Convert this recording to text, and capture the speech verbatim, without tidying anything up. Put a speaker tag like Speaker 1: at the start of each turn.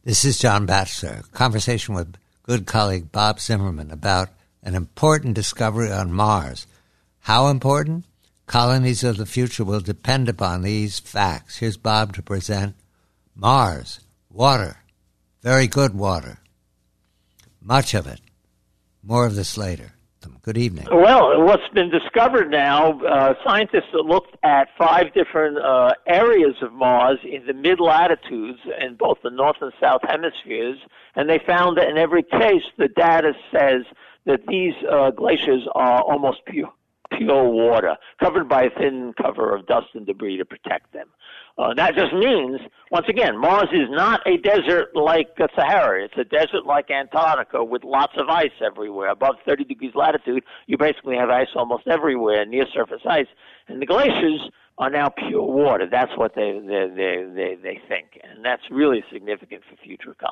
Speaker 1: This is John Batchelor, conversation with good colleague Bob Zimmerman about an important discovery on Mars. How important? Colonies of the future will depend upon these facts. Here's Bob to present Mars, water, very good water, much of it. More of this later. Good evening.
Speaker 2: Well, what's been discovered now, uh, scientists have looked at five different uh, areas of Mars in the mid-latitudes in both the north and south hemispheres, and they found that in every case the data says that these uh, glaciers are almost pure, pure water, covered by a thin cover of dust and debris to protect them. Uh, that just means, once again, Mars is not a desert like uh, Sahara. It's a desert like Antarctica with lots of ice everywhere. Above thirty degrees latitude, you basically have ice almost everywhere, near surface ice. And the glaciers are now pure water. That's what they they they they, they think, and that's really significant for future